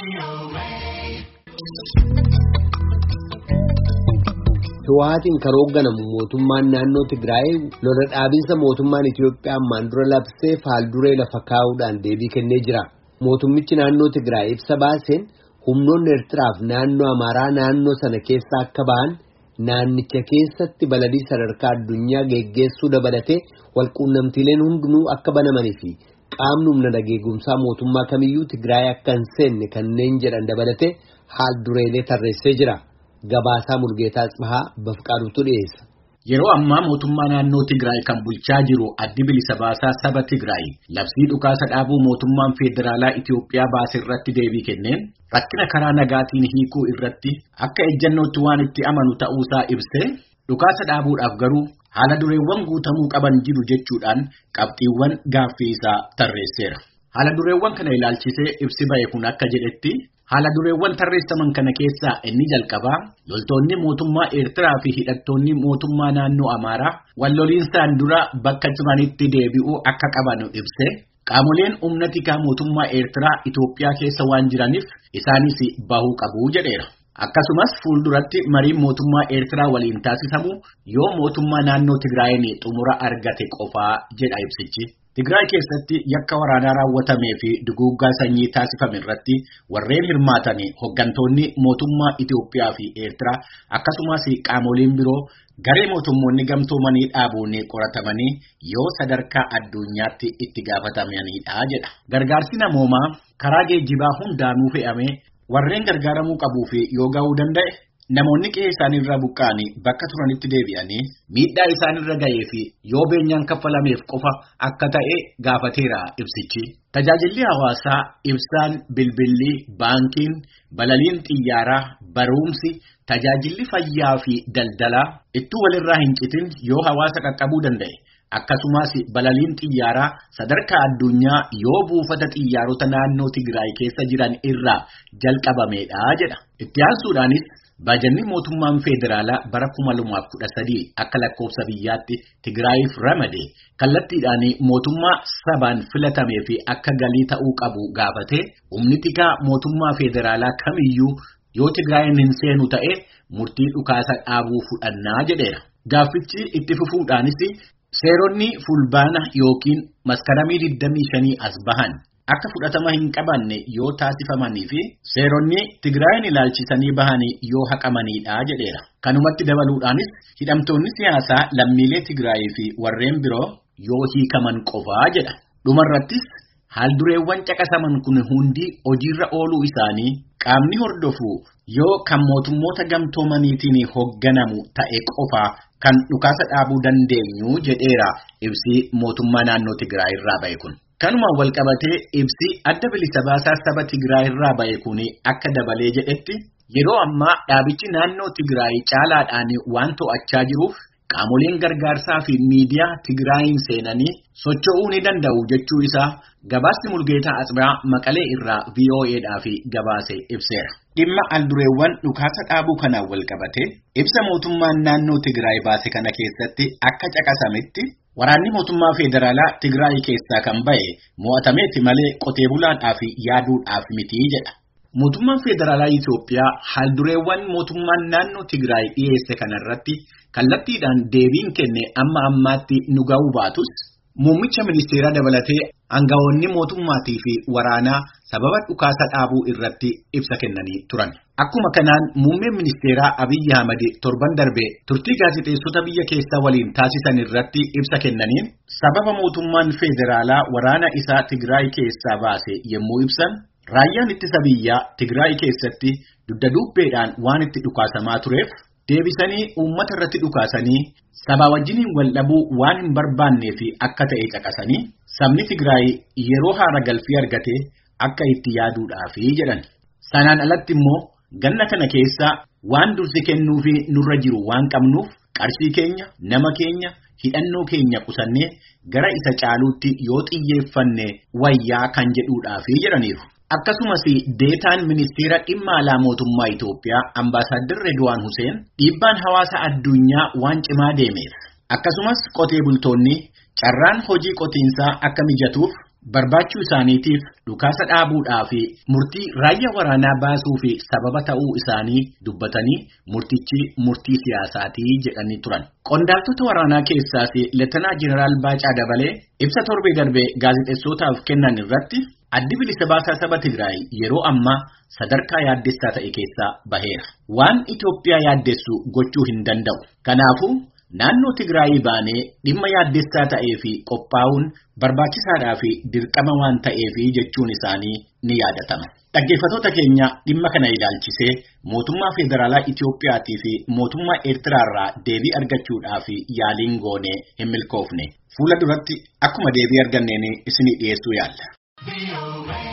Tuwaatiin karoogganamu mootummaan naannoo Tigraay lola dhaabinsa mootummaan Itoophiyaa ammaan dura labsee faalduree lafa kaa'uudhaan deebii kennee jira. Mootummichi naannoo Tigraay ibsa baaseen humnoonni Eertiraaf naannoo Amaaraa naannoo sana keessa akka ba'an naannicha keessatti baladii sadarkaa addunyaa geggeessuu dabalatee walquunnamtiileen hundinuu akka banamanii fi qaamni humna nageegumsaa mootummaa kamiyyuu Tigraay akka hin seenne kanneen jedhan dabalatee haaldureelee tarreessee jira. Gabaasaa Mulgeetaa Tsibahaa Bafqaaduutu dhiyeessa. Yeroo ammaa mootummaa naannoo Tigraay kan bulchaa jiru addi bilisa baasaa saba Tigraay labsii dhukaasa dhaabuu mootummaan federaalaa Itoophiyaa baase irratti deebii kenneen rakkina karaa nagaatiin hiikuu irratti akka ejjennootti waan itti amanu ta'uusaa ibsee dhukaasa dhaabuudhaaf garuu haala dureewwan guutamuu qaban jiru jechuudhaan qabxiiwwan gaaffii isaa tarreesseera. Haala dureewwan kana ilaalchisee ibsi ba'e kun akka jedhetti haala dureewwan tarreessaman kana keessaa inni jalqabaa loltoonni mootummaa Eertiraa fi hidhattoonni mootummaa naannoo Amaaraa walloliinsaan dura bakka turanitti deebi'uu akka qaban ibse qaamoleen humna tikaa mootummaa Eertiraa Itoophiyaa keessa waan jiraniif isaanis bahuu qabu jedheera. Akkasumas fuulduratti mariin mootummaa Eertiraa waliin taasisamu yoo mootummaa naannoo Tigraayin xumura argate qofaa jedha ibsichi. Tigraay keessatti yakka waraanaa raawwatamee fi duguuggaa sanyii taasifame irratti warreen hirmaatan hoggantoonni mootummaa Itoophiyaa fi Eertiraa akkasumas qaamoleen biroo garee mootummoonni gamtoomanii dhaabuun qoratamanii yoo sadarkaa addunyaatti itti gaafatamanidha jedha. Gargaarsi namoomaa karaa geejjibaa hundaanuu fe'ame warreen gargaaramuu qabuu fi yoo ga'uu danda'e namoonni qe'ee isaaniirraa buqqa'anii bakka turanitti deebi'anii miidhaa isaanirra ga'ee fi yoo beenyaan kaffalameef qofa akka ta'e gaafateera ibsichi. Tajaajilli hawaasaa ibsaan, bilbilli, baankiin, balaliin xiyyaaraa, barumsi, tajaajilli fayyaa fi daldalaa ittuu walirraa hin citin yoo hawaasa qaqqabuu danda'e. Akkasumas balaliin xiyyaaraa sadarkaa addunyaa yoo buufata xiyyaarota naannoo Tigraay keessa jiran irraa jalqabamedha jedha. Itti aansuudhaanis baajanni mootummaan federaalaa bara 2013 akka lakkoofsa biyyaatti Tigraayiif ramade kallattiidhaan mootummaa sabaan filatamee fi akka galii ta'uu qabu gaafatee humni tikaa mootummaa federaalaa kamiyyuu yoo Tigraayin hin seenu ta'e murtii dhukaasa dhaabuu fudhannaa jedheera. Gaaffichi itti fufuudhaanis seeronni fulbaana yookiin maskaramii 25 as bahan akka fudhatama hin qabanne yoo taasifamanii fi seeronni Tigraayin ilaalchisanii bahanii yoo haqamanidha jedheera. Kanumatti dabaluudhaanis hidhamtoonni siyaasaa lammiilee Tigraay fi warreen biroo yoo hiikaman qofaa jedha. Dhumarrattis haaldureewwan caqasaman kun hundi hojiirra ooluu isaanii qaamni hordofu yoo kan mootummoota gamtoomaniitiin hoogganamu ta'e qofaa kan dhukaasa dhaabuu dandeenyu jedheera ibsi mootummaa naannoo Tigraay irraa ba'e kun. Kanumaan walqabatee ibsi adda bilisa baasaa saba Tigraay irraa ba'e kun akka dabalee jedhetti yeroo ammaa dhaabichi naannoo Tigraay caalaadhaan waan to'achaa jiruuf qaamoleen gargaarsaa fi miidiyaa Tigraayin seenanii socho'uu ni danda'u jechuu isaa gabaasni Mulgeetaa Tsibahaa Maqalee irraa VOA'dhaaf gabaase ibseera. Dhimma haaldureewwan dhukaasa dhaabuu kanaan walqabatee ibsa mootummaan naannoo Tigraay baase kana keessatti akka caqasametti waraanni mootummaa federaalaa Tigraay keessaa kan ba'e mo'atameetti malee qotee bulaadhaaf yaaduudhaaf miti jedha. Mootummaan federaalaa Itoophiyaa haaldureewwan mootummaan naannoo Tigraay dhiyeesse kanarratti kallattiidhaan deebiin kenne amma ammaatti nu ga'uu baatus muummicha ministeeraa dabalatee aangawoonni mootummaatii fi waraanaa sababa dhukaasa dhaabuu irratti ibsa kennanii turan. Akkuma kanaan muummeen ministeeraa Abiyyi Ahmad torban darbe turtii gaazexeessota biyya keessaa waliin taasisan irratti ibsa kennaniin sababa mootummaan federaalaa waraana isaa Tigraay keessaa baase yommuu ibsan raayyaan ittisa biyyaa Tigraay keessatti dugda duubeedhaan waan itti dhukaasamaa tureef deebisanii uummata irratti dhukaasanii saba wajjiniin wal dhabuu waan hin barbaannee fi akka ta'e caqasanii sabni Tigraay yeroo haara galfii argate akka itti yaaduudhaafi jedhan. Sanaan alatti immoo ganna kana keessa waan dursi kennuu fi nurra jiru waan qabnuuf qarshii keenya, nama keenya, hidhannoo keenya qusannee gara isa caaluutti yoo xiyyeeffanne wayyaa kan jedhuudhaafi jedhaniiru. Akkasumas deetaan ministeera dhimma alaa mootummaa Itoophiyaa Ambaasaadder Redwaan Huseen dhiibbaan hawaasa addunyaa waan cimaa deemeef akkasumas qotee bultoonni carraan hojii qotiinsaa akka mijatuuf barbaachuu isaaniitiif dhukaasa dhaabuudhaa fi murtii raayyaa waraanaa baasuu fi sababa ta'uu isaanii dubbatanii murtichi murtii siyaasaatii jedhanii turan. Qondaaltota waraanaa keessaas Leetanaa Jeneraal Baacaa Dabalee ibsa torbee darbee gaazexeessootaaf kennan irratti addi bilisa baasaa saba Tigraay yeroo ammaa sadarkaa yaaddessaa ta'e keessaa baheera. Waan Itoophiyaa yaaddessu gochuu hin danda'u. Kanaafuu naannoo Tigraay baanee dhimma yaaddessaa ta'ee fi qophaa'uun barbaachisaadhaa fi dirqama waan ta'eef jechuun isaanii ni yaadatama. Dhaggeeffattoota keenya dhimma kana ilaalchisee mootummaa federaalaa Itoophiyaatii fi mootummaa Eertiraarraa deebii argachuudhaaf yaaliin goonee hin milkoofne. Fuula duratti akkuma deebii arganneen isinii dhiyeessuu yaalla.